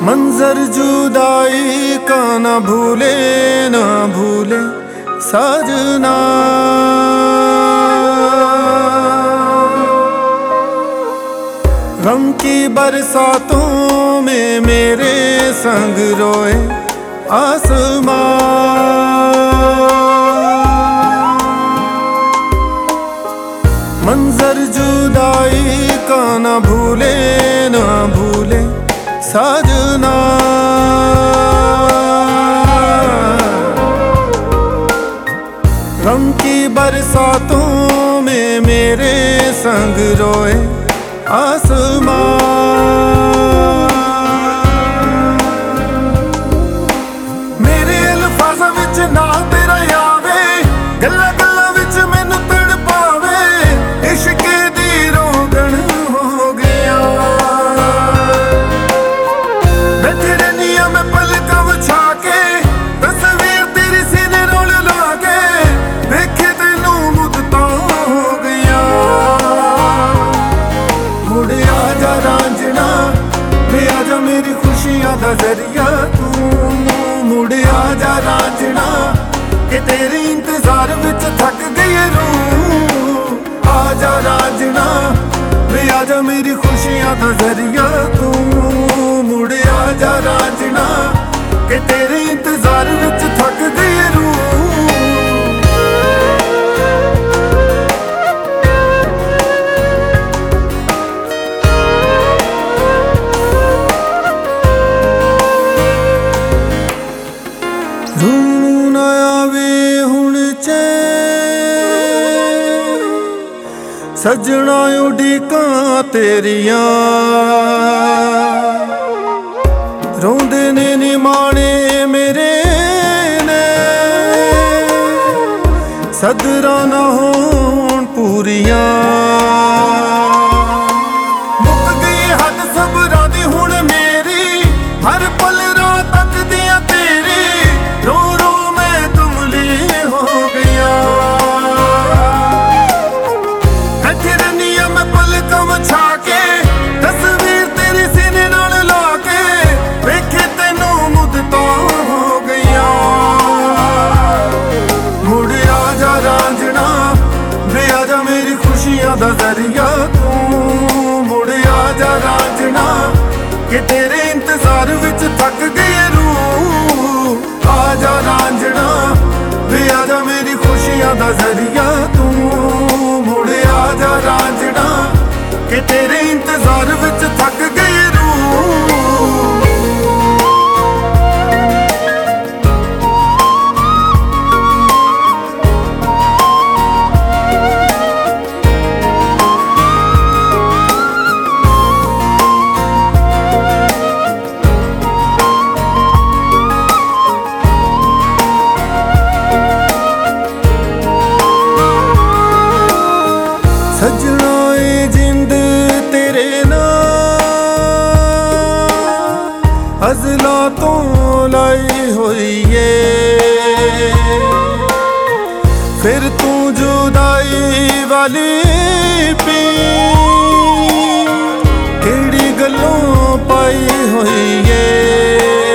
मंजर जुदाई का ना भूले सजना। गम की बरसातों में मेरे संग रोए आसमां। मंजर जुदाई का ना भूले सजना। गम की बरसातों में मेरे संग रोए आसमां। मेरे अल्फाज़ां विच ना तेरा आवे, गल्लां गल्लां विच मैनूं तड़पावे। इश्क दी रोगन हो गया, बैठी रहनी आ मैं पलकां विछा के। तस्वीर तेरी सीने नाल ला के, वेखे तैनूं मुद्दतां हो गया। मुड़ आजा रांझना, वे आजा मेरी खुशियां दा जरिया तू। मुड़ आजा रांझना, कि तेरे इंतजार विच थक गई रूह। आजा रांझना, वे आजा मेरी खुशियां दा जरिया तू। मुड़ आजा रांझना, कि तेरे इंतजार विच थक गई रूह। रूह ना आवे हुण चैन, सजना उड़ीकां तेरियां। रोंदे ने निमाणे मेरे ने, सदरां ना होण पूरियां। मुक गई हद सबरां दी हुण मेरी, हर पल रात तकदियां तेरी। रो रो मैं तुमली हो गया, बैठी रहनी आ मैं पलकां विछा के। तस्वीर तेरी सीने नाल ला के, वेखे तैनूं मुद्दतां हो गईयां। मुड़ आजा रांझना, वे आजा मेरी खुशियां दा जरिया तू। मुड़ आजा रांझना, कि तेरे इंतजार विच थक गई रूह। आजा रांझना, वे आजा मेरी खुशियां दा जरिया तू। मुड़ आजा रांझना, कि तेरे इंतजार विच थक गई रूह। सजना ए जिंद तेरे नाल अज़लां तो लाई होई है। फिर तू जुदाई वाली पी केड़ी गल्लों पाई होई है।